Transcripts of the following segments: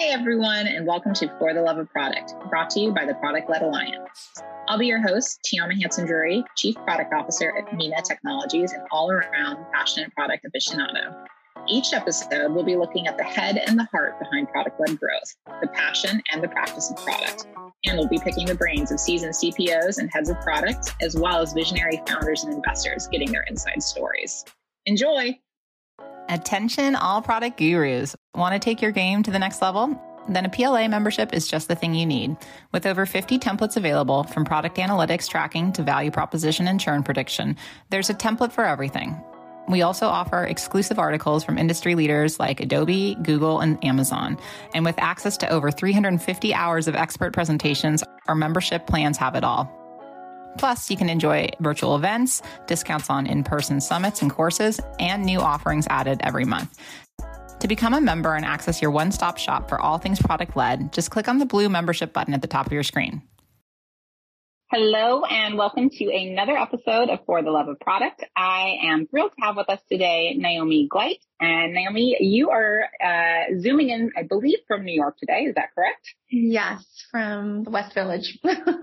Hey everyone, and welcome to For the Love of Product, brought to you by the Product-Led Alliance. I'll be your host, Tiana Hanson-Drury, Chief Product Officer at Mina Technologies and all-around passionate product aficionado. Each episode, we'll be looking at the head and the heart behind product-led growth, the passion and the practice of product. And we'll be picking the brains of seasoned CPOs and heads of product, as well as visionary founders and investors getting their inside stories. Enjoy! Attention, all product gurus. Want to take your game to the next level? Then a PLA membership is just the thing you need. With over 50 templates available, from product analytics tracking to value proposition and churn prediction, there's a template for everything. We also offer exclusive articles from industry leaders like Adobe, Google, and Amazon. And with access to over 350 hours of expert presentations, our membership plans have it all. Plus, you can enjoy virtual events, discounts on in-person summits and courses, and new offerings added every month. To become a member and access your one-stop shop for all things product-led, just click on the blue membership button at the top of your screen. Hello, and welcome to another episode of For the Love of Product. I am thrilled to have with us today Naomi Gleit. And Naomi, you are Zooming in, I believe, from New York today. Is that correct? Yes, from the West Village.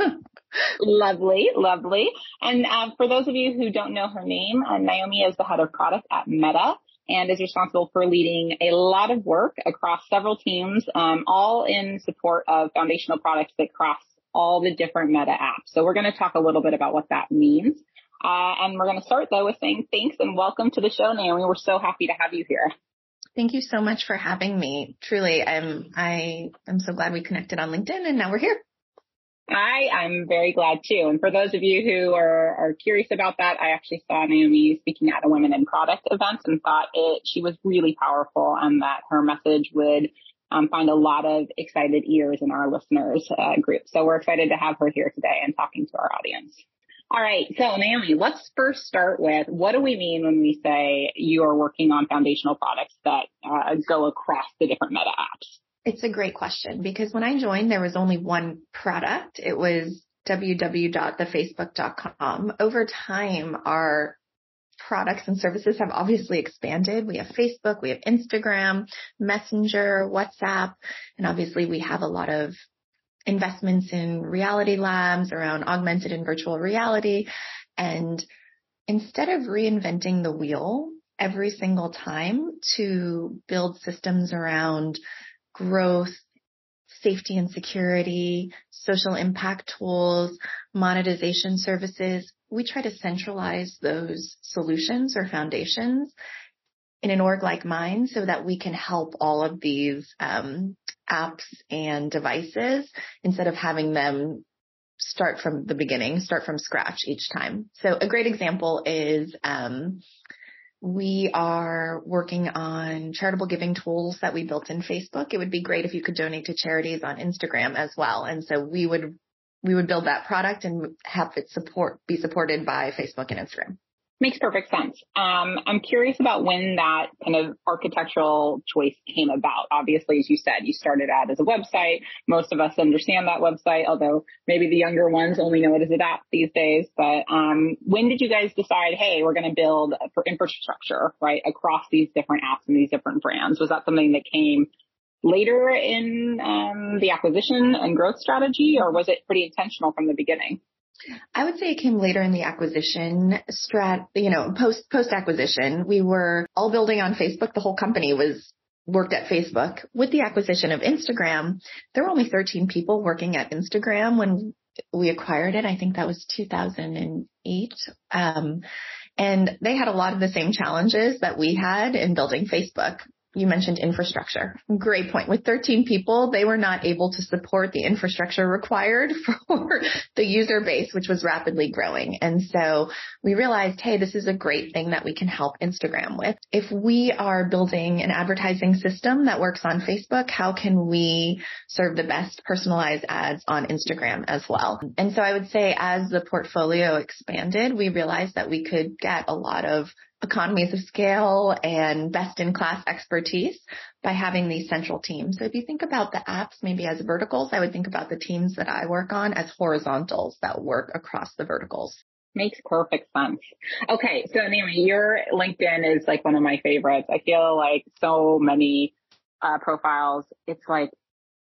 Lovely, lovely. And for those of you who don't know her name, Naomi is the head of product at Meta and is responsible for leading a lot of work across several teams, all in support of foundational products that cross all the different Meta apps. So we're going to talk a little bit about what that means. And we're going to start, though, with saying thanks and welcome to the show, Naomi. We're so happy to have you here. Thank you so much for having me. Truly, I'm so glad we connected on LinkedIn, and now we're here. I'm very glad too. And for those of you who are curious about that, I actually saw Naomi speaking at a Women in Product event and thought she was really powerful and that her message would find a lot of excited ears in our listeners group. So we're excited to have her here today and talking to our audience. All right. So Naomi, let's first start with what do we mean when we say you are working on foundational products that go across the different Meta apps? It's a great question because when I joined, there was only one product. It was www.thefacebook.com. Over time, our products and services have obviously expanded. We have Facebook, we have Instagram, Messenger, WhatsApp, and obviously we have a lot of investments in reality labs around augmented and virtual reality. And instead of reinventing the wheel every single time to build systems around growth, safety and security, social impact tools, monetization services, we try to centralize those solutions or foundations in an org like mine so that we can help all of these apps and devices instead of having them start from the beginning, start from scratch each time. So a great example is we are working on charitable giving tools that we built in Facebook. It would be great if you could donate to charities on Instagram as well. And so we would build that product and have it be supported by Facebook and Instagram. Makes perfect sense. I'm curious about when that kind of architectural choice came about. Obviously, as you said, you started out as a website. Most of us understand that website, although maybe the younger ones only know it as an app these days. But when did you guys decide, hey, we're going to build for infrastructure, right, across these different apps and these different brands? Was that something that came later in the acquisition and growth strategy, or was it pretty intentional from the beginning? I would say it came later in the acquisition post acquisition. We were all building on Facebook. The whole company worked at Facebook. With the acquisition of Instagram, there were only 13 people working at Instagram when we acquired it. I think that was 2008. And they had a lot of the same challenges that we had in building Facebook. You mentioned infrastructure. Great point. With 13 people, they were not able to support the infrastructure required for the user base, which was rapidly growing. And so we realized, hey, this is a great thing that we can help Instagram with. If we are building an advertising system that works on Facebook, how can we serve the best personalized ads on Instagram as well? And so I would say as the portfolio expanded, we realized that we could get a lot of economies of scale and best-in-class expertise by having these central teams. So if you think about the apps maybe as verticals, I would think about the teams that I work on as horizontals that work across the verticals. Makes perfect sense. Okay, so Naomi, your LinkedIn is like one of my favorites. I feel like so many profiles, it's like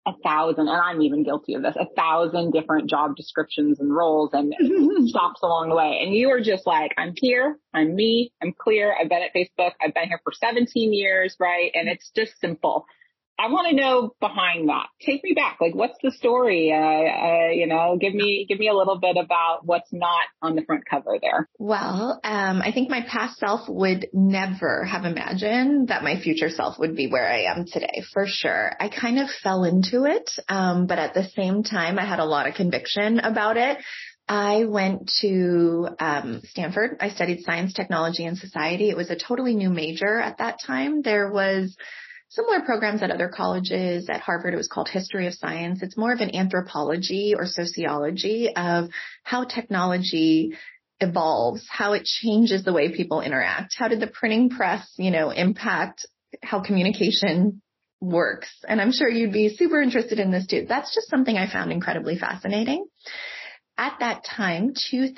1,000, and I'm even guilty of this, 1,000 different job descriptions and roles and stops along the way. And you are just like, I'm here, I'm me, I'm clear. I've been at Facebook. I've been here for 17 years, right? And it's just simple. I want to know behind that. Take me back. Like, what's the story? Give me a little bit about what's not on the front cover there. Well, I think my past self would never have imagined that my future self would be where I am today, for sure. I kind of fell into it. But at the same time, I had a lot of conviction about it. I went to Stanford. I studied science, technology, and society. It was a totally new major at that time. There was similar programs at other colleges. At Harvard, it was called History of Science. It's more of an anthropology or sociology of how technology evolves, how it changes the way people interact. How did the printing press, impact how communication works? And I'm sure you'd be super interested in this too. That's just something I found incredibly fascinating. At that time,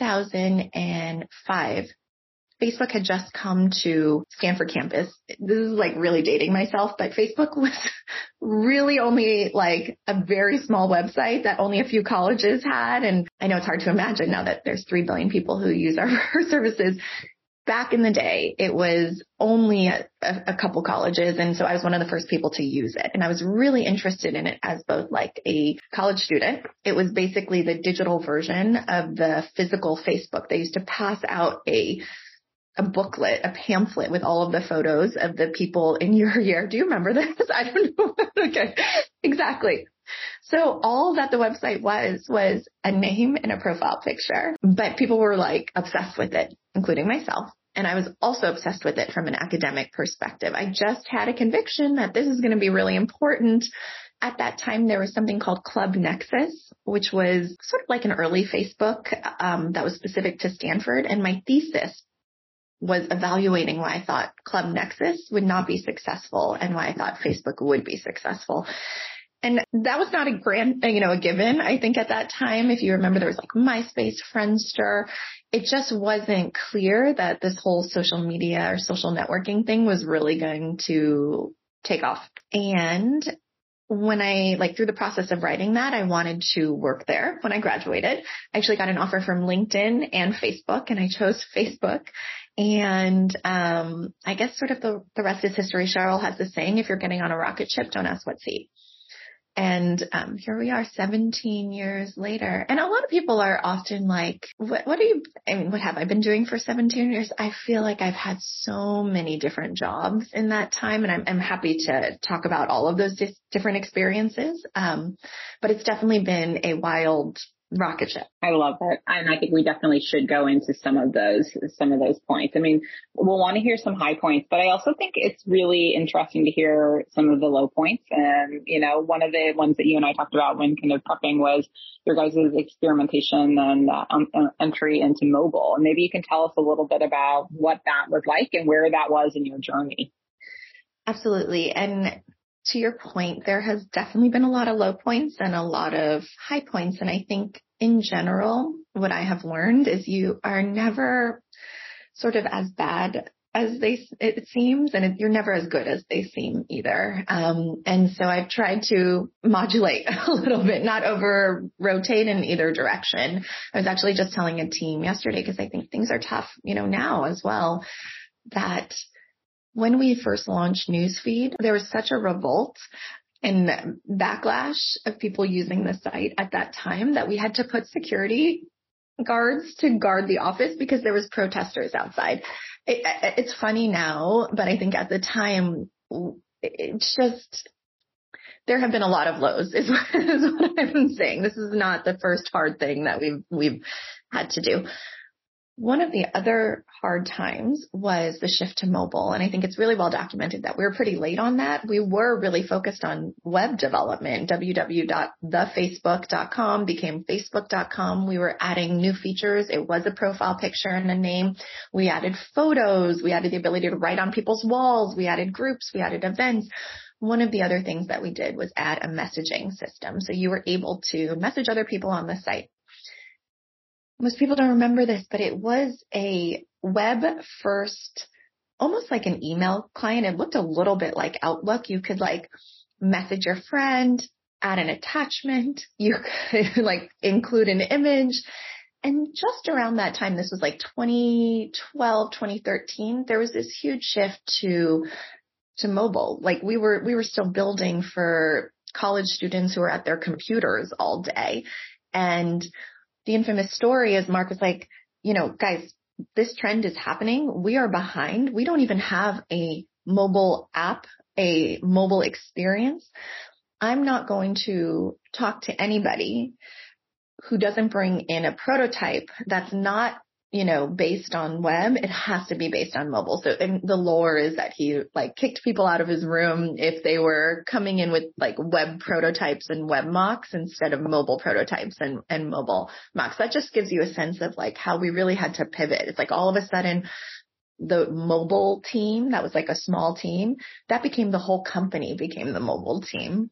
2005, Facebook had just come to Stanford campus. This is like really dating myself, but Facebook was really only like a very small website that only a few colleges had. And I know it's hard to imagine now that there's 3 billion people who use our services. Back in the day, it was only a couple colleges. And so I was one of the first people to use it. And I was really interested in it as both like a college student. It was basically the digital version of the physical Facebook. They used to pass out a booklet, a pamphlet with all of the photos of the people in your year. Do you remember this? I don't know. Okay. Exactly. So all that the website was a name and a profile picture, but people were like obsessed with it, including myself. And I was also obsessed with it from an academic perspective. I just had a conviction that this is going to be really important. At that time, there was something called Club Nexus, which was sort of like an early Facebook that was specific to Stanford. And my thesis was evaluating why I thought Club Nexus would not be successful and why I thought Facebook would be successful. And that was not a given. I think at that time, if you remember, there was like MySpace, Friendster. It just wasn't clear that this whole social media or social networking thing was really going to take off. And when through the process of writing that, I wanted to work there when I graduated. I actually got an offer from LinkedIn and Facebook, and I chose Facebook. And I guess sort of the rest is history. Cheryl has the saying, if you're getting on a rocket ship, don't ask what seat. And here we are 17 years later. And a lot of people are often like, what have I been doing for 17 years? I feel like I've had so many different jobs in that time. And I'm happy to talk about all of those different experiences. But it's definitely been a wild rocket ship. I love it. And I think we definitely should go into some of those points. I mean, we'll want to hear some high points, but I also think it's really interesting to hear some of the low points. And, one of the ones that you and I talked about when kind of prepping was your guys' experimentation and entry into mobile. And maybe you can tell us a little bit about what that was like and where that was in your journey. Absolutely. And to your point, there has definitely been a lot of low points and a lot of high points. And I think in general, what I have learned is you are never sort of as bad as it seems, and you're never as good as they seem either. And so I've tried to modulate a little bit, not over rotate in either direction. I was actually just telling a team yesterday, because I think things are tough, now as well, that when we first launched Newsfeed, there was such a revolt and backlash of people using the site at that time that we had to put security guards to guard the office because there was protesters outside. It's funny now, but I think at the time, it's just, there have been a lot of lows is what I've been saying. This is not the first hard thing that we've had to do. One of the other hard times was the shift to mobile. And I think it's really well documented that we were pretty late on that. We were really focused on web development. www.thefacebook.com became facebook.com. We were adding new features. It was a profile picture and a name. We added photos. We added the ability to write on people's walls. We added groups. We added events. One of the other things that we did was add a messaging system. So you were able to message other people on the site. Most people don't remember this, but it was a web first, almost like an email client. It looked a little bit like Outlook. You could like message your friend, add an attachment. You could like include an image. And just around that time, this was like 2012, 2013, there was this huge shift to mobile. Like we were still building for college students who were at their computers all day. And the infamous story is Mark was like, guys, this trend is happening. We are behind. We don't even have a mobile app, a mobile experience. I'm not going to talk to anybody who doesn't bring in a prototype that's not, based on web. It has to be based on mobile. So and the lore is that he like kicked people out of his room if they were coming in with like web prototypes and web mocks instead of mobile prototypes and mobile mocks. That just gives you a sense of like how we really had to pivot. It's like all of a sudden the mobile team that was like a small team that became the whole company became the mobile team.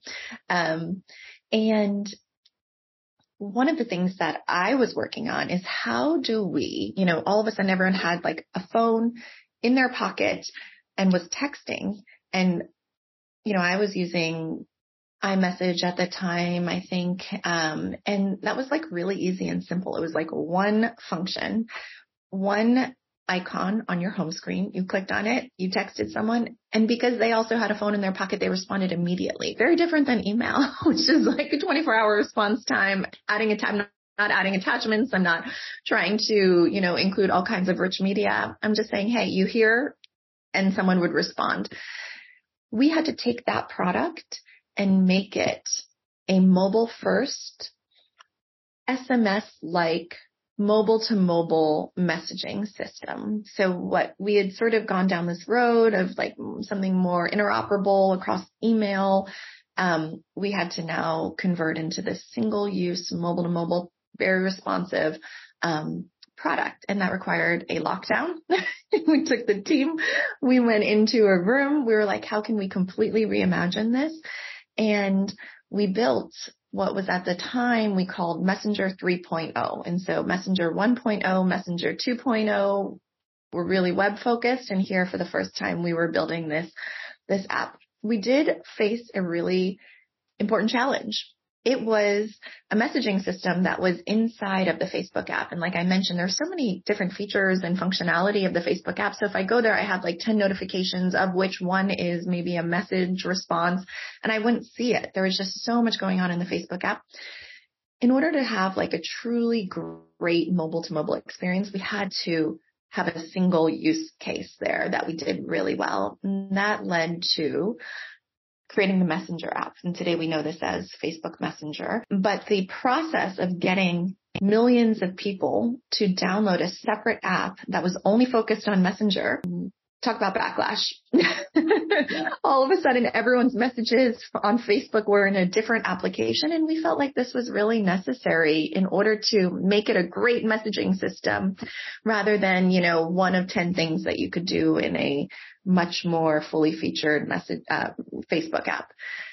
And one of the things that I was working on is how do we, all of a sudden everyone had like a phone in their pocket and was texting. And, I was using iMessage at the time, I think. And that was like really easy and simple. It was like one function, one icon on your home screen. You clicked on it, you texted someone, and because they also had a phone in their pocket, they responded immediately. Very different than email, which is like a 24-hour response time, adding a tab, not adding attachments. I'm not trying to, include all kinds of rich media. I'm just saying, hey, you here, and someone would respond. We had to take that product and make it a mobile first, SMS-like mobile to mobile messaging system. So what we had sort of gone down this road of like something more interoperable across email. We had to now convert into this single use mobile to mobile, very responsive, product. And that required a lockdown. We took the team, we went into a room. We were like, how can we completely reimagine this? And we built what was at the time we called Messenger 3.0. And so Messenger 1.0, Messenger 2.0 were really web focused. And here for the first time, we were building this app. We did face a really important challenge. It was a messaging system that was inside of the Facebook app. And like I mentioned, there's so many different features and functionality of the Facebook app. So if I go there, I have like 10 notifications of which one is maybe a message response, and I wouldn't see it. There was just so much going on in the Facebook app. In order to have like a truly great mobile to mobile experience, we had to have a single use case there that we did really well. And that led to creating the Messenger app. And today we know this as Facebook Messenger. But the process of getting millions of people to download a separate app that was only focused on Messenger, talk about backlash. All of a sudden, everyone's messages on Facebook were in a different application. And we felt like this was really necessary in order to make it a great messaging system rather than, one of 10 things that you could do in a much more fully featured Facebook app.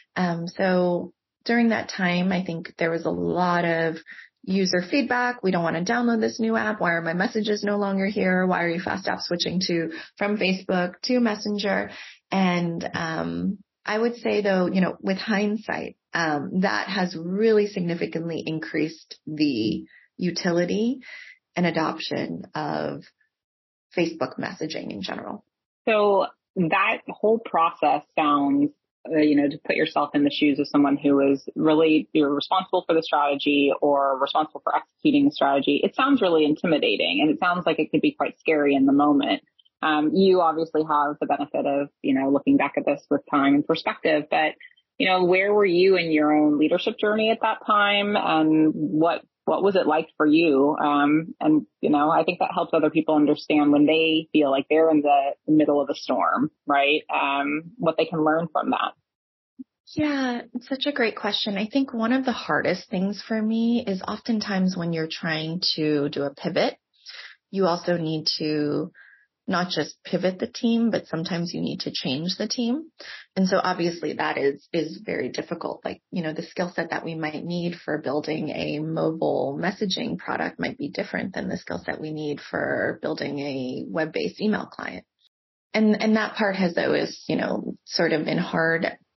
So during that time, I think there was a lot of user feedback. We don't want to download this new app. Why are my messages no longer here? Why are you fast app switching from Facebook to Messenger? And I would say though, with hindsight, that has really significantly increased the utility and adoption of Facebook messaging in general. So that whole process sounds, to put yourself in the shoes of someone who is really you're responsible for the strategy or responsible for executing the strategy. It sounds really intimidating, and it sounds like it could be quite scary in the moment. You obviously have the benefit of, looking back at this with time and perspective, but, where were you in your own leadership journey at that time? And what was it like for you? And, I think that helps other people understand when they feel like they're in the middle of a storm, right? What they can learn from that. Yeah, it's such a great question. I think one of the hardest things for me is oftentimes when you're trying to do a pivot, you also need to not just pivot the team, but sometimes you need to change the team. And so obviously that is very difficult. Like, the skill set that we might need for building a mobile messaging product might be different than the skill set we need for building a web-based email client. And that part has always, sort of been hard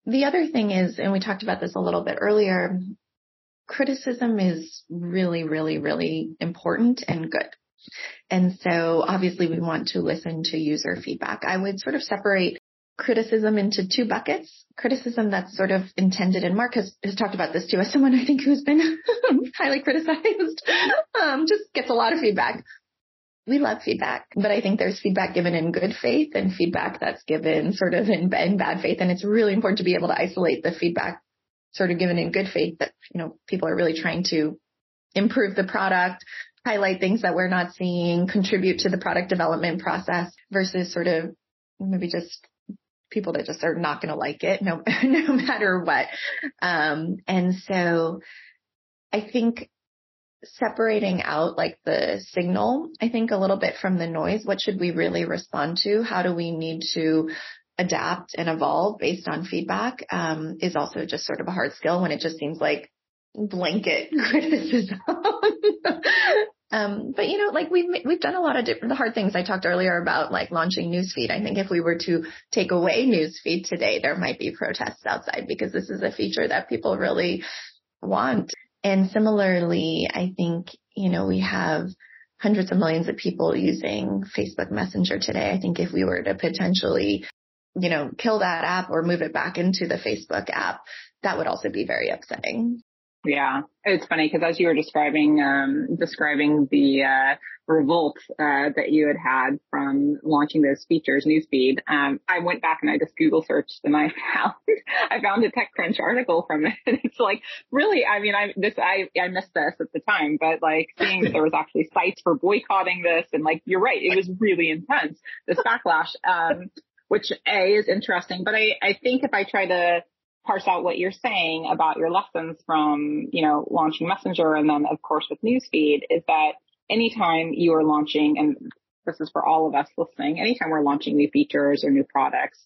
The other thing is, and we talked about this a little bit earlier, criticism is really, really, really important and good. And so obviously we want to listen to user feedback. I would sort of separate criticism into two buckets. Criticism that's sort of intended, and Mark has talked about this too, as someone I think who's been highly criticized, just gets a lot of feedback. We love feedback, but I think there's feedback given in good faith and feedback that's given sort of in bad faith. And it's really important to be able to isolate the feedback sort of given in good faith that, people are really trying to improve the product, highlight things that we're not seeing, contribute to the product development process, versus sort of maybe just people that just are not going to like it no matter what. And so I think separating out like the signal, I think a little bit from the noise, what should we really respond to? How do we need to adapt and evolve based on feedback, is also just sort of a hard skill when it just seems like blanket criticism. But like we've done a lot of the hard things. I talked earlier about like launching Newsfeed. I think if we were to take away Newsfeed today, there might be protests outside because this is a feature that people really want. And similarly, I think, we have hundreds of millions of people using Facebook Messenger today. I think if we were to potentially, kill that app or move it back into the Facebook app, that would also be very upsetting. Yeah, it's funny because as you were describing the revolt that you had from launching those features, Newsfeed, I went back and I just Google searched and I found a TechCrunch article from it. And it's like, really, I missed this at the time, but like seeing that there was actually sites for boycotting this, and like you're right, it was really intense, this backlash, which is interesting. But I think if I try to parse out what you're saying about your lessons from, launching Messenger and then of course with Newsfeed, is that anytime you are launching, and this is for all of us listening, anytime we're launching new features or new products,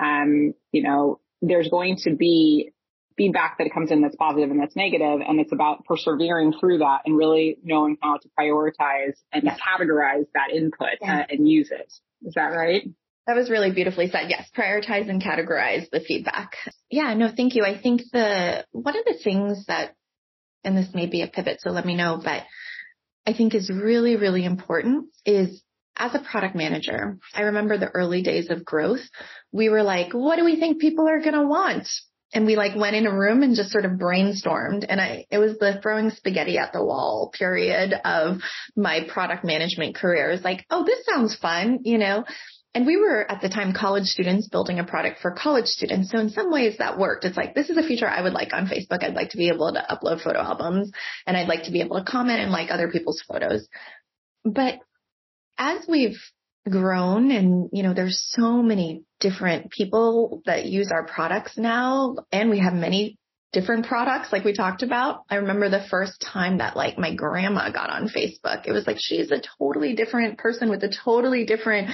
there's going to be feedback that comes in that's positive and that's negative, and it's about persevering through that and really knowing how to prioritize and categorize that input and use it. Is that right? That was really beautifully said. Yes. Prioritize and categorize the feedback. Yeah, no, thank you. I think one of the things that, and this may be a pivot, so let me know, but I think is really, really important is as a product manager, I remember the early days of growth, we were like, what do we think people are going to want? And we like went in a room and just sort of brainstormed. And it was the throwing spaghetti at the wall period of my product management career. It was like, oh, this sounds fun, And we were at the time college students building a product for college students. So in some ways that worked. It's like, this is a feature I would like on Facebook. I'd like to be able to upload photo albums, and I'd like to be able to comment and like other people's photos. But as we've grown and, there's so many different people that use our products now, and we have many different products like we talked about. I remember the first time that like my grandma got on Facebook. It was like, she's a totally different person with a totally different,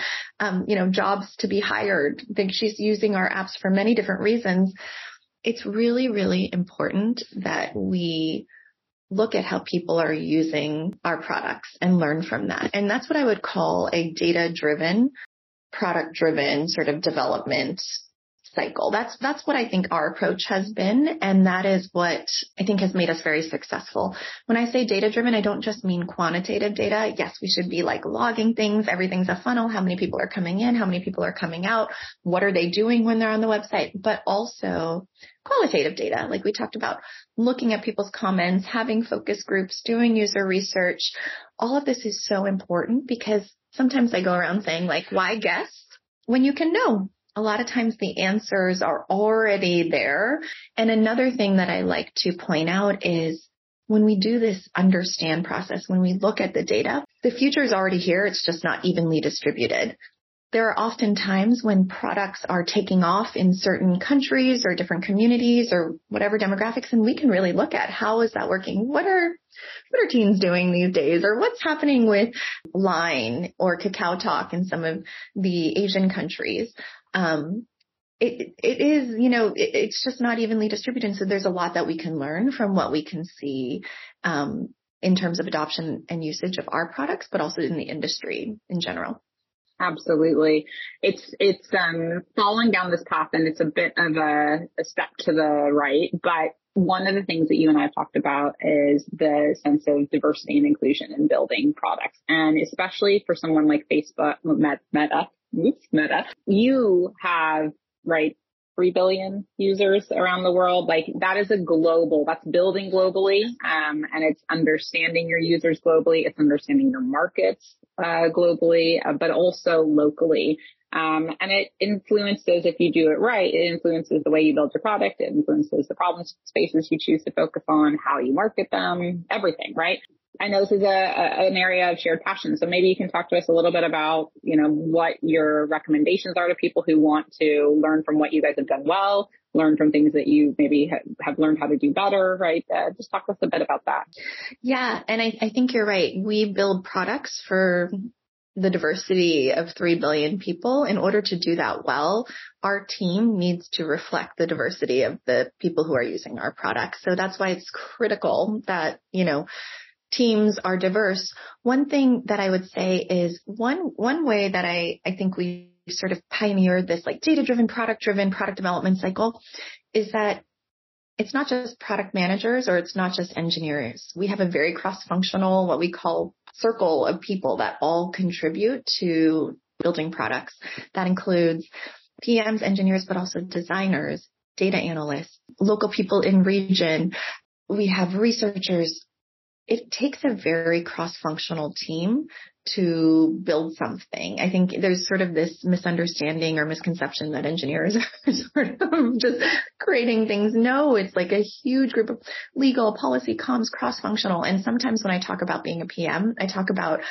jobs to be hired. I think she's using our apps for many different reasons. It's really, really important that we look at how people are using our products and learn from that. And that's what I would call a data-driven, product-driven sort of development cycle. That's what I think our approach has been. And that is what I think has made us very successful. When I say data driven, I don't just mean quantitative data. Yes, we should be like logging things. Everything's a funnel. How many people are coming in? How many people are coming out? What are they doing when they're on the website? But also qualitative data. Like we talked about, looking at people's comments, having focus groups, doing user research. All of this is so important because sometimes I go around saying like, why guess when you can know? A lot of times the answers are already there. And another thing that I like to point out is when we do this understand process, when we look at the data, the future is already here. It's just not evenly distributed. There are often times when products are taking off in certain countries or different communities or whatever demographics, and we can really look at how is that working? What are teens doing these days? Or what's happening with Line or Kakao Talk in some of the Asian countries? It is, it's just not evenly distributed. So there's a lot that we can learn from what we can see in terms of adoption and usage of our products, but also in the industry in general. Absolutely. It's falling down this path, and it's a bit of a step to the right. But one of the things that you and I have talked about is the sense of diversity and inclusion in building products. And especially for someone like Facebook, Meta, you have, right, 3 billion users around the world. Like that is that's building globally. And it's understanding your users globally. It's understanding your markets, globally, but also locally. And it influences, if you do it right, it influences the way you build your product. It influences the problem spaces you choose to focus on, how you market them, everything, right? I know this is an area of shared passion. So maybe you can talk to us a little bit about, what your recommendations are to people who want to learn from what you guys have done well, learn from things that you maybe have learned how to do better, right? Just talk to us a bit about that. Yeah. And I think you're right. We build products for the diversity of 3 billion people. In order to do that well, our team needs to reflect the diversity of the people who are using our products. So that's why it's critical that, teams are diverse. One thing that I would say is one way that I think we sort of pioneered this like data-driven, product-driven product development cycle is that it's not just product managers or it's not just engineers. We have a very cross-functional, what we call circle of people that all contribute to building products. That includes PMs, engineers, but also designers, data analysts, local people in region. We have researchers. It takes a very cross-functional team to build something. I think there's sort of this misunderstanding or misconception that engineers are sort of just creating things. No, it's like a huge group of legal, policy, comms, cross-functional. And sometimes when I talk about being a PM, I talk about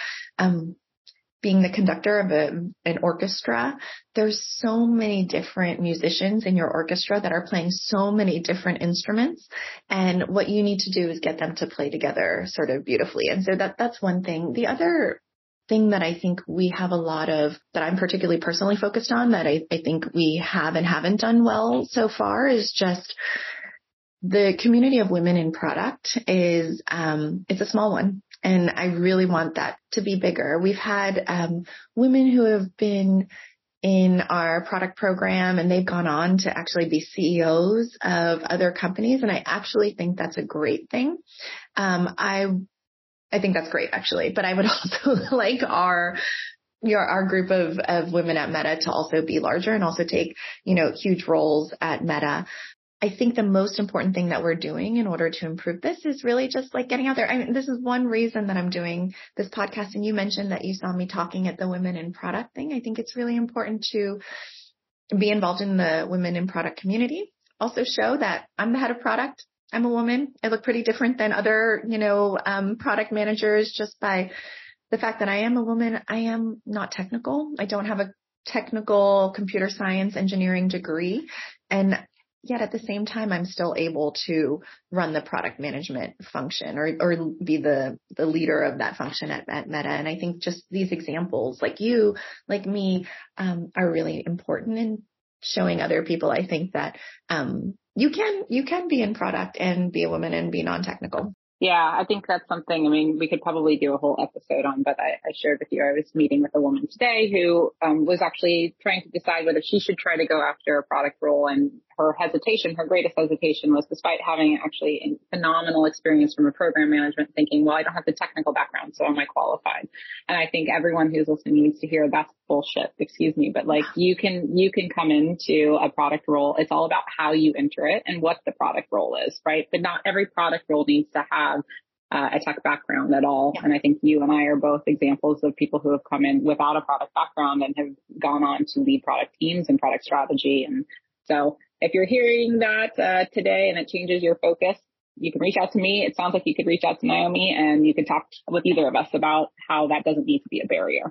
being the conductor of an orchestra. There's so many different musicians in your orchestra that are playing so many different instruments. And what you need to do is get them to play together sort of beautifully. And so that's one thing. The other thing that I think we have a lot of, that I'm particularly personally focused on, that I think we have and haven't done well so far, is just the community of women in product is, it's a small one. And I really want that to be bigger. We've had women who have been in our product program and they've gone on to actually be CEOs of other companies. And I actually think that's a great thing. I think that's great, actually. But I would also like our group of women at Meta to also be larger and also take, huge roles at Meta. I think the most important thing that we're doing in order to improve this is really just like getting out there. I mean, this is one reason that I'm doing this podcast. And you mentioned that you saw me talking at the Women in Product thing. I think it's really important to be involved in the Women in Product community. Also show that I'm the head of product. I'm a woman. I look pretty different than other, product managers just by the fact that I am a woman. I am not technical. I don't have a technical computer science engineering degree. And yet at the same time, I'm still able to run the product management function or be the leader of that function at Meta. And I think just these examples, like you, like me, are really important in showing other people, I think, that you can be in product and be a woman and be non-technical. Yeah, I think that's something, we could probably do a whole episode on, but I shared with you, I was meeting with a woman today who was actually trying to decide whether she should try to go after a product role. And her greatest hesitation was, despite having actually a phenomenal experience from a program management, thinking, well, I don't have the technical background, so am I qualified? And I think everyone who's listening needs to hear that's bullshit, excuse me, but like you can come into a product role. It's all about how you enter it and what the product role is, right? But not every product role needs to have a tech background at all. Yeah. And I think you and I are both examples of people who have come in without a product background and have gone on to lead product teams and product strategy. And so if you're hearing that today and it changes your focus, you can reach out to me. It sounds like you could reach out to Naomi and you could talk with either of us about how that doesn't need to be a barrier.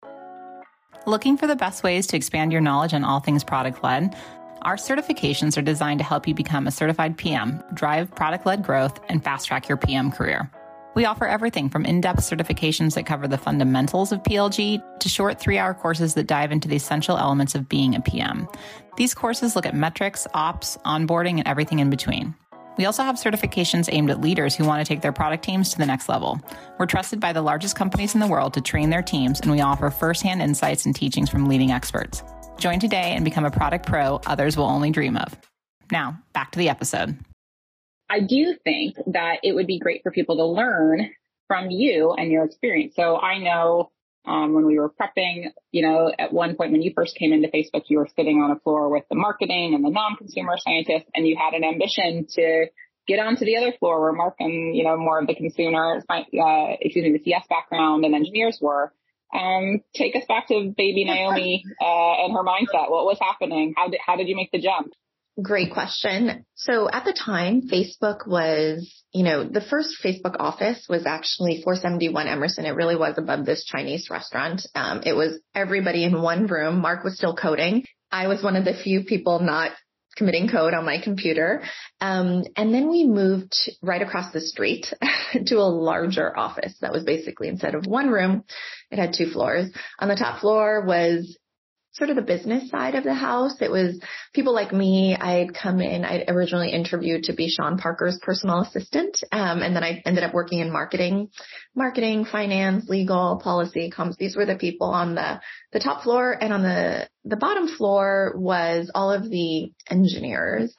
Looking for the best ways to expand your knowledge on all things product-led? Our certifications are designed to help you become a certified PM, drive product-led growth, and fast-track your PM career. We offer everything from in-depth certifications that cover the fundamentals of PLG to short 3-hour courses that dive into the essential elements of being a PM. These courses look at metrics, ops, onboarding, and everything in between. We also have certifications aimed at leaders who want to take their product teams to the next level. We're trusted by the largest companies in the world to train their teams, and we offer firsthand insights and teachings from leading experts. Join today and become a product pro others will only dream of. Now, back to the episode. I do think that it would be great for people to learn from you and your experience. So I know when we were prepping, at one point when you first came into Facebook, you were sitting on a floor with the marketing and the non-consumer scientists, and you had an ambition to get onto the other floor where Mark and, more of the consumer, the CS background and engineers were. Take us back to baby Naomi and her mindset. What was happening? How did you make the jump? Great question. So at the time, Facebook was, the first Facebook office was actually 471 Emerson. It really was above this Chinese restaurant. It was everybody in one room. Mark was still coding. I was one of the few people not committing code on my computer. And then we moved right across the street to a larger office that was basically, instead of one room, it had 2 floors. On the top floor was sort of the business side of the house. It was people like me. I'd come in, I'd originally interviewed to be Sean Parker's personal assistant. And then I ended up working in marketing, finance, legal, policy, comms. These were the people on the top floor. And on the bottom floor was all of the engineers.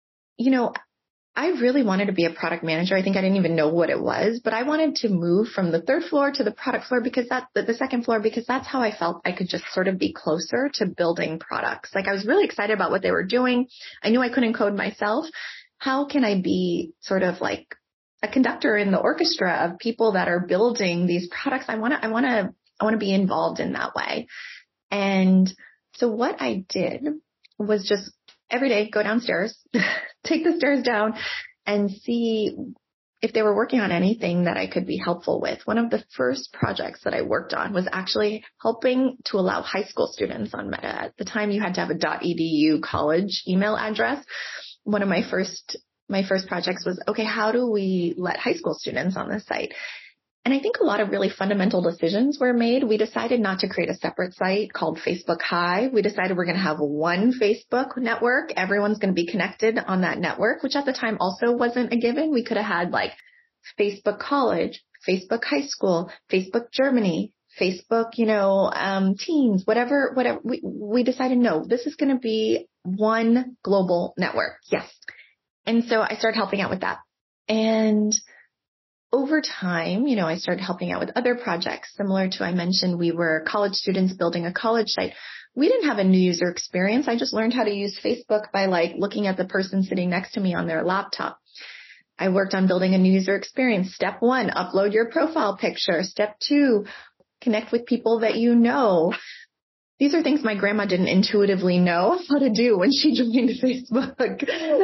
I really wanted to be a product manager. I think I didn't even know what it was, but I wanted to move from the 3rd floor to the product floor because the 2nd floor, because that's how I felt I could just sort of be closer to building products. Like I was really excited about what they were doing. I knew I couldn't code myself. How can I be sort of like a conductor in the orchestra of people that are building these products? I want to be involved in that way. And so what I did was just every day go downstairs, take the stairs down and see if they were working on anything that I could be helpful with. One of the first projects that I worked on was actually helping to allow high school students on Meta. At the time, you had to have a .edu college email address. One of my first projects was, okay, how do we let high school students on this site? And I think a lot of really fundamental decisions were made. We decided not to create a separate site called Facebook High. We decided we're going to have one Facebook network. Everyone's going to be connected on that network, which at the time also wasn't a given. We could have had like Facebook College, Facebook High School, Facebook Germany, Facebook, teens, whatever. We decided, no, this is going to be one global network. Yes. And so I started helping out with that. And over time, I started helping out with other projects similar to, I mentioned, we were college students building a college site. We didn't have a new user experience. I just learned how to use Facebook by looking at the person sitting next to me on their laptop. I worked on building a new user experience. Step 1, upload your profile picture. Step 2, connect with people that you know. These are things my grandma didn't intuitively know how to do when she joined Facebook.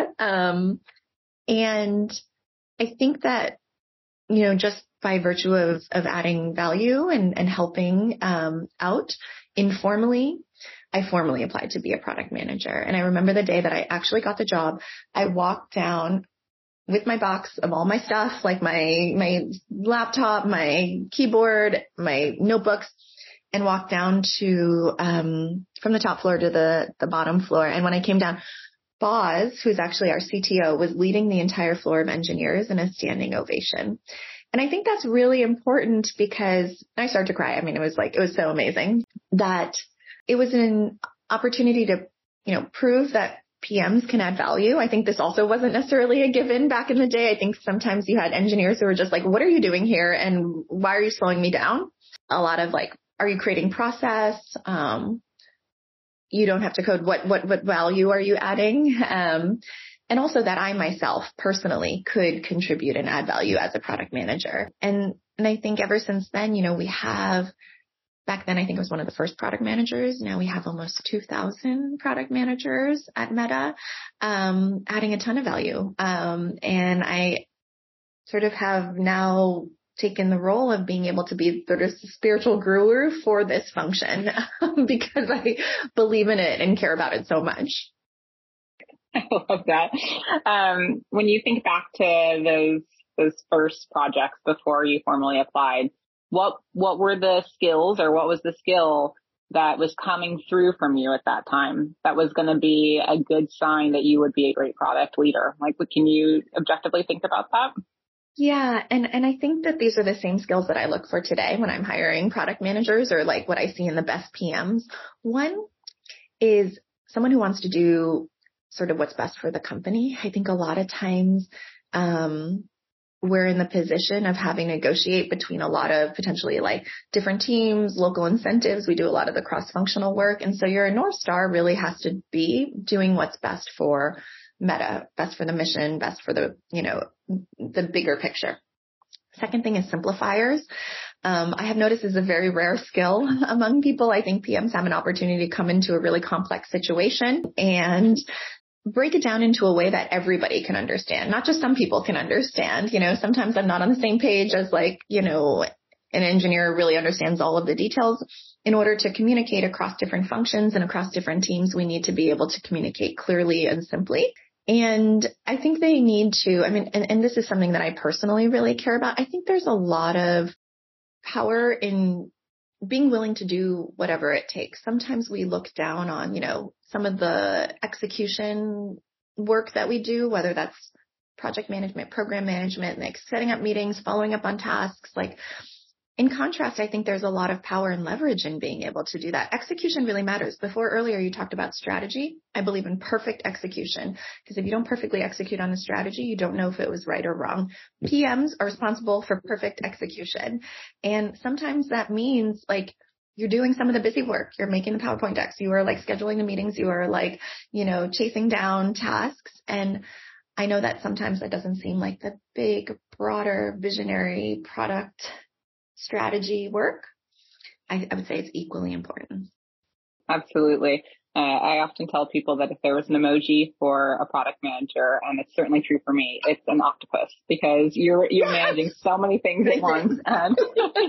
And I think that just by virtue of adding value and helping out informally, I formally applied to be a product manager. And I remember the day that I actually got the job, I walked down with my box of all my stuff, like my laptop, my keyboard, my notebooks, and walked down to from the top floor to the bottom floor. And when I came down, Boz, who's actually our CTO, was leading the entire floor of engineers in a standing ovation. And I think that's really important because I started to cry. I mean, it was so amazing that it was an opportunity to, prove that PMs can add value. I think this also wasn't necessarily a given back in the day. I think sometimes you had engineers who were just like, what are you doing here? And why are you slowing me down? A lot of are you creating process? You don't have to code. What value are you adding? And also that I myself personally could contribute and add value as a product manager. And I think ever since then, we have, back then I think it was one of the first product managers. Now we have almost 2,000 product managers at Meta, adding a ton of value. And I sort of have now taken the role of being able to be sort of spiritual guru for this function because I believe in it and care about it so much. I love that. When you think back to those first projects before you formally applied, what were the skills, or what was the skill that was coming through from you at that time that was going to be a good sign that you would be a great product leader? Like, can you objectively think about that? Yeah. And I think that these are the same skills that I look for today when I'm hiring product managers, or like what I see in the best PMs. One is someone who wants to do sort of what's best for the company. I think a lot of times, we're in the position of having to negotiate between a lot of potentially like different teams, local incentives. We do a lot of the cross-functional work. And so your North Star really has to be doing what's best for Meta, best for the mission, best for the, the bigger picture. Second thing is simplifiers. I have noticed is a very rare skill among people. I think PMs have an opportunity to come into a really complex situation and break it down into a way that everybody can understand, not just some people can understand. Sometimes I'm not on the same page as an engineer really understands all of the details. In order to communicate across different functions and across different teams, we need to be able to communicate clearly and simply. And I think they need to, and this is something that I personally really care about. I think there's a lot of power in being willing to do whatever it takes. Sometimes we look down on, some of the execution work that we do, whether that's project management, program management, like setting up meetings, following up on tasks. Like, in contrast, I think there's a lot of power and leverage in being able to do that. Execution really matters. Earlier you talked about strategy. I believe in perfect execution, because if you don't perfectly execute on the strategy, you don't know if it was right or wrong. PMs are responsible for perfect execution. And sometimes that means like you're doing some of the busy work. You're making the PowerPoint decks. You are like scheduling the meetings. You are like, chasing down tasks. And I know that sometimes that doesn't seem like the big, broader, visionary product strategy work. I would say it's equally important. Absolutely. I often tell people that if there was an emoji for a product manager, and it's certainly true for me, it's an octopus, because you're managing so many things at once, and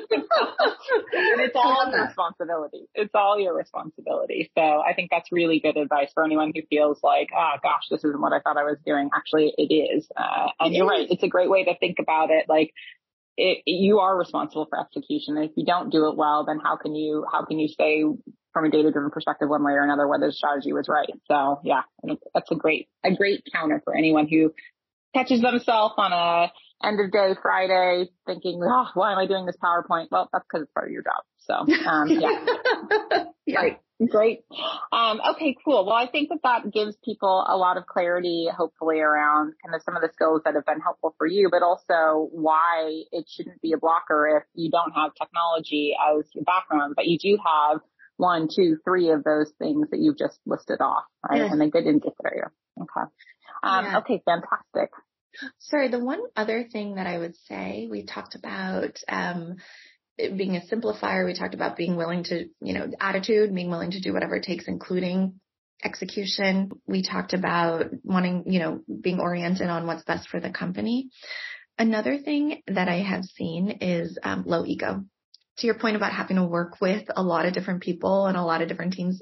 it's all your responsibility. It's all your responsibility. So I think that's really good advice for anyone who feels like, gosh, this isn't what I thought I was doing. Actually, it is. And you're right. It's a great way to think about it. Like, you are responsible for execution. And if you don't do it well, then how can you say from a data-driven perspective one way or another whether the strategy was right? So yeah, I think that's a great counter for anyone who catches themselves on a end of day Friday thinking, why am I doing this PowerPoint? Well, that's because it's part of your job. So yeah. Yeah. Great. Okay, cool. Well, I think that gives people a lot of clarity, hopefully, around kind of some of the skills that have been helpful for you, but also why it shouldn't be a blocker if you don't have technology as your background, but you do have 1, 2, 3 of those things that you've just listed off, right? Yeah. And they didn't get there. Okay. Yeah. Okay, fantastic. Sorry, the one other thing that I would say, we talked about being a simplifier. We talked about being willing to, attitude, being willing to do whatever it takes, including execution. We talked about wanting, being oriented on what's best for the company. Another thing that I have seen is low ego. To your point about having to work with a lot of different people and a lot of different teams.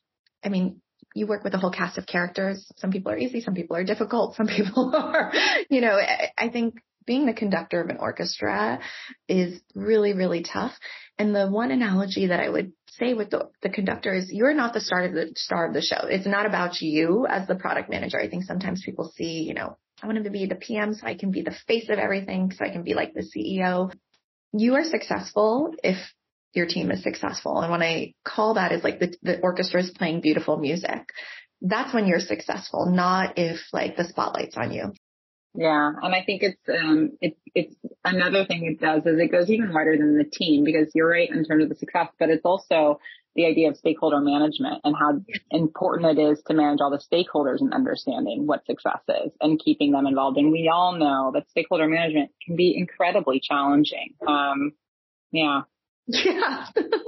You work with a whole cast of characters. Some people are easy. Some people are difficult. Some people are, I think being the conductor of an orchestra is really, really tough. And the one analogy that I would say with the conductor is you're not the star of the show. It's not about you as the product manager. I think sometimes people see, I want to be the PM so I can be the face of everything, so I can be like the CEO. You are successful if your team is successful. And when I call that is like the orchestra is playing beautiful music. That's when you're successful, not if like the spotlight's on you. Yeah. And I think it's another thing it does is it goes even wider than the team, because you're right in terms of the success, but it's also the idea of stakeholder management and how important it is to manage all the stakeholders and understanding what success is and keeping them involved. And we all know that stakeholder management can be incredibly challenging. Yeah. Yeah.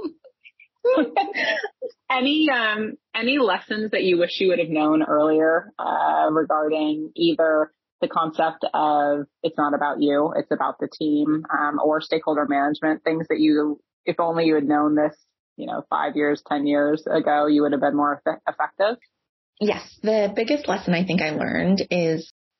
Any lessons that you wish you would have known earlier, regarding either the concept of it's not about you, it's about the team, or stakeholder management, things that if only you had known this, 5 years, 10 years ago, you would have been more effective? Yes. The biggest lesson I think I learned is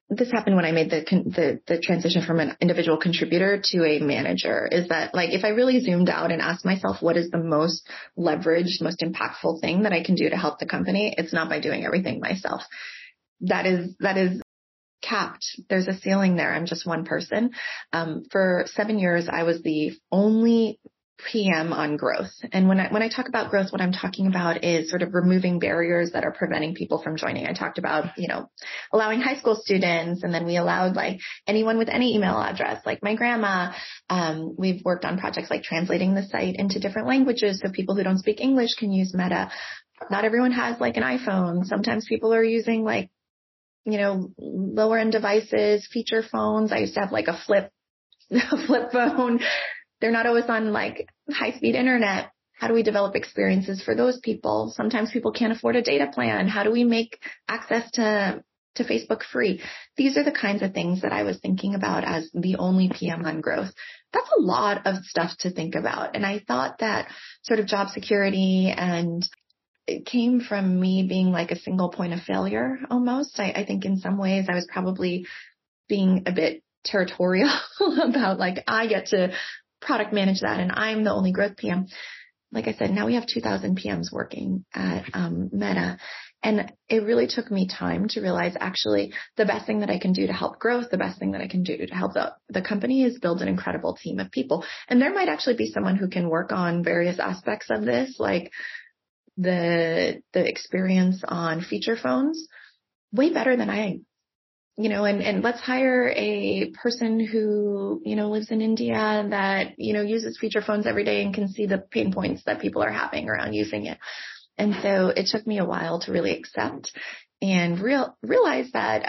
this happened when I made the transition from an individual contributor to a manager, is that like, if I really zoomed out and asked myself, what is the most leveraged, most impactful thing that I can do to help the company? It's not by doing everything myself. That is capped. There's a ceiling there. I'm just one person. For 7 years, I was the only PM on growth. And when I talk about growth, what I'm talking about is sort of removing barriers that are preventing people from joining. I talked about, allowing high school students, and then we allowed like anyone with any email address, like my grandma. We've worked on projects like translating the site into different languages so people who don't speak English can use Meta. Not everyone has like an iPhone. Sometimes people are using like, lower end devices, feature phones. I used to have like a flip phone. They're not always on like high speed internet. How do we develop experiences for those people? Sometimes people can't afford a data plan. How do we make access to Facebook free? These are the kinds of things that I was thinking about as the only PM on growth. That's a lot of stuff to think about. And I thought that sort of job security, and it came from me being like a single point of failure almost. I think in some ways I was probably being a bit territorial about like, I get to product manage that and I'm the only growth PM. Like I said, now we have 2,000 PMs working at Meta. And it really took me time to realize actually the best thing that I can do to help growth, the best thing that I can do to help the company is build an incredible team of people. And there might actually be someone who can work on various aspects of this, like the experience on feature phones way better than I, and let's hire a person who, lives in India that, uses feature phones every day and can see the pain points that people are having around using it. And so it took me a while to really accept and realize that,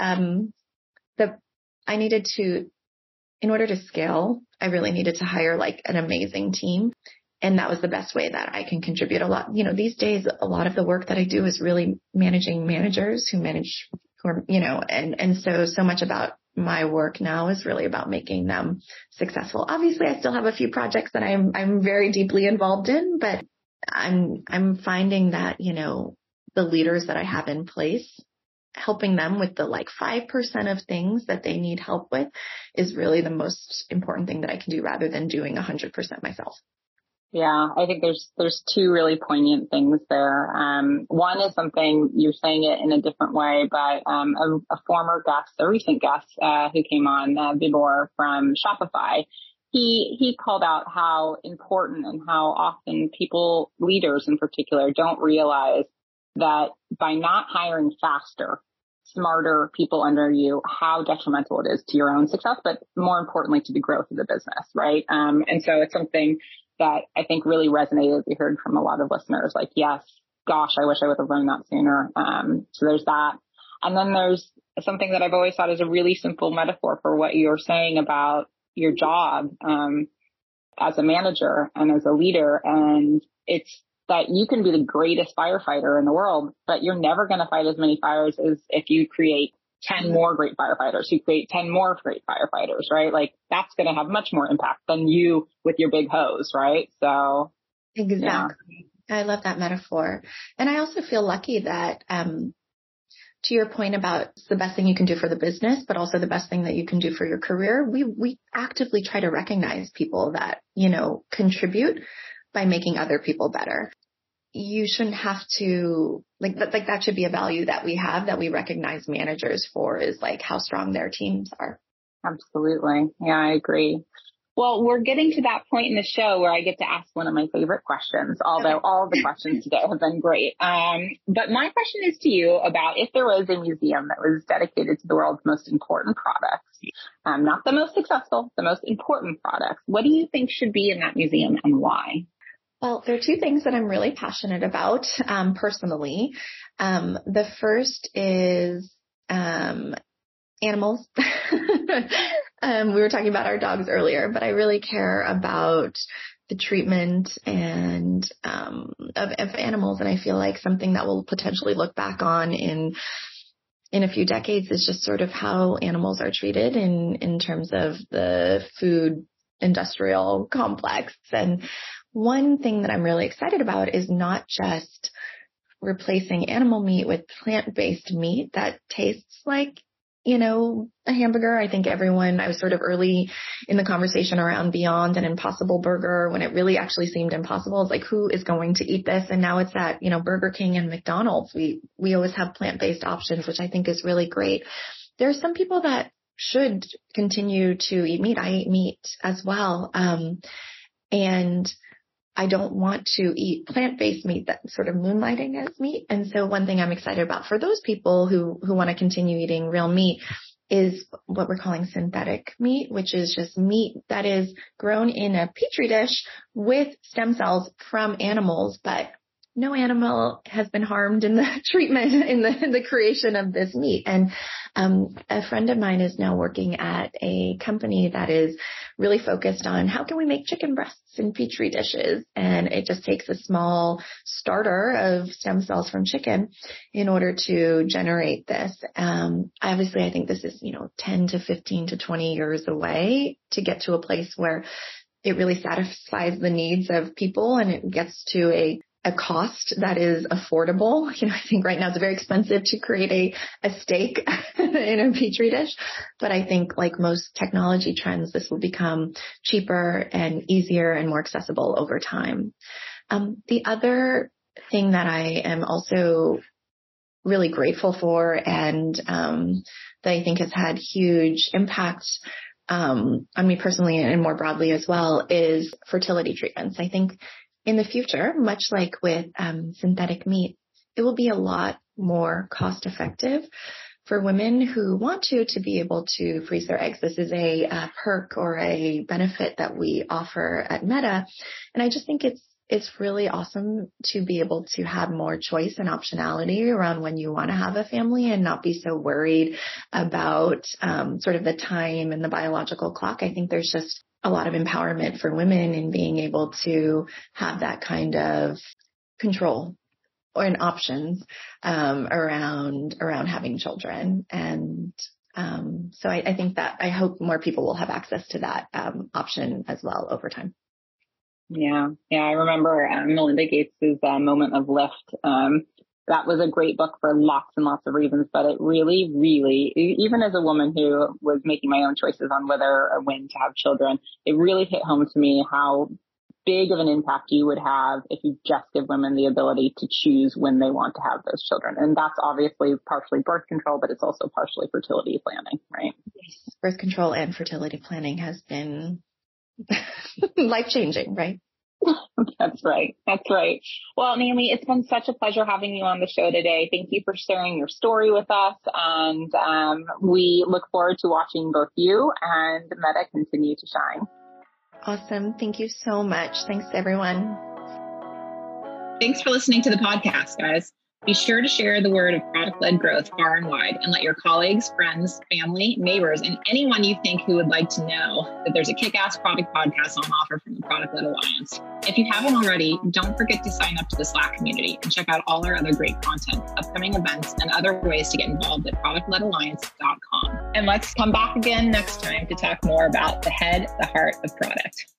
I needed to, in order to scale, I really needed to hire like an amazing team. And that was the best way that I can contribute a lot. These days, a lot of the work that I do is really managing managers who manage, and so much about my work now is really about making them successful. Obviously, I still have a few projects that I'm very deeply involved in, but I'm finding that, the leaders that I have in place, helping them with the like 5% of things that they need help with is really the most important thing that I can do rather than doing 100% myself. Yeah, I think there's two really poignant things there. One is something, you're saying it in a different way, but a former guest, a recent guest who came on, Vibor from Shopify, he called out how important and how often people, leaders in particular, don't realize that by not hiring faster, smarter people under you, how detrimental it is to your own success, but more importantly to the growth of the business, right? And so it's something that I think really resonated. We heard from a lot of listeners like, yes, gosh, I wish I would have learned that sooner. So there's that. And then there's something that I've always thought is a really simple metaphor for what you're saying about your job as a manager and as a leader. And it's that you can be the greatest firefighter in the world, but you're never going to fight as many fires as if you create 10 more great firefighters who create 10 more great firefighters, right? Like that's going to have much more impact than you with your big hose, right? So exactly. Yeah. I love that metaphor. And I also feel lucky that, to your point about the best thing you can do for the business, but also the best thing that you can do for your career, we actively try to recognize people that, contribute by making other people better. You shouldn't have to that should be a value that we have, that we recognize managers for, is like how strong their teams are. Absolutely. Yeah, I agree. Well, we're getting to that point in the show where I get to ask one of my favorite questions, although all of the questions today have been great. But my question is to you about if there was a museum that was dedicated to the world's most important products, not the most successful, the most important products, what do you think should be in that museum and why? Well, there are two things that I'm really passionate about, personally. The first is, animals. We were talking about our dogs earlier, but I really care about the treatment and, of animals. And I feel like something that we'll potentially look back on in a few decades is just sort of how animals are treated in terms of the food industrial complex. And one thing that I'm really excited about is not just replacing animal meat with plant-based meat that tastes like a hamburger. I think I was sort of early in the conversation around Beyond and Impossible Burger when it really actually seemed impossible. It's like, who is going to eat this? And now it's at, Burger King and McDonald's. We always have plant-based options, which I think is really great. There are some people that should continue to eat meat. I eat meat as well. And I don't want to eat plant-based meat that's sort of moonlighting as meat. And so one thing I'm excited about for those people who want to continue eating real meat is what we're calling synthetic meat, which is just meat that is grown in a petri dish with stem cells from animals, but no animal has been harmed in the treatment, in the creation of this meat. And a friend of mine is now working at a company that is really focused on how can we make chicken breasts in petri dishes. And it just takes a small starter of stem cells from chicken in order to generate this. Obviously, I think this is, 10 to 15 to 20 years away to get to a place where it really satisfies the needs of people and it gets to a cost that is affordable. I think right now it's very expensive to create a steak in a petri dish, but I think like most technology trends, this will become cheaper and easier and more accessible over time. The other thing that I am also really grateful for and that I think has had huge impact on me personally and more broadly as well is fertility treatments. I think in the future, much like with synthetic meat, it will be a lot more cost effective for women who want to be able to freeze their eggs. This is a perk or a benefit that we offer at Meta. And I just think it's really awesome to be able to have more choice and optionality around when you want to have a family and not be so worried about sort of the time and the biological clock. I think there's just a lot of empowerment for women in being able to have that kind of control or options around having children. And so I think that I hope more people will have access to that option as well over time. Yeah. I remember Melinda Gates' Moment of Lift. That was a great book for lots and lots of reasons, but it really, really, even as a woman who was making my own choices on whether or when to have children, it really hit home to me how big of an impact you would have if you just give women the ability to choose when they want to have those children. And that's obviously partially birth control, but it's also partially fertility planning, right? Yes, birth control and fertility planning has been life-changing, right? That's right. Well, Naomi, it's been such a pleasure having you on the show today. Thank you for sharing your story with us. And we look forward to watching both you and Meta continue to shine. Awesome. Thank you so much. Thanks, everyone. Thanks for listening to the podcast, guys. Be sure to share the word of product-led growth far and wide and let your colleagues, friends, family, neighbors, and anyone you think who would like to know that there's a kick-ass product podcast on offer from the Product-Led Alliance. If you haven't already, don't forget to sign up to the Slack community and check out all our other great content, upcoming events, and other ways to get involved at productledalliance.com. And let's come back again next time to talk more about the head, the heart of product.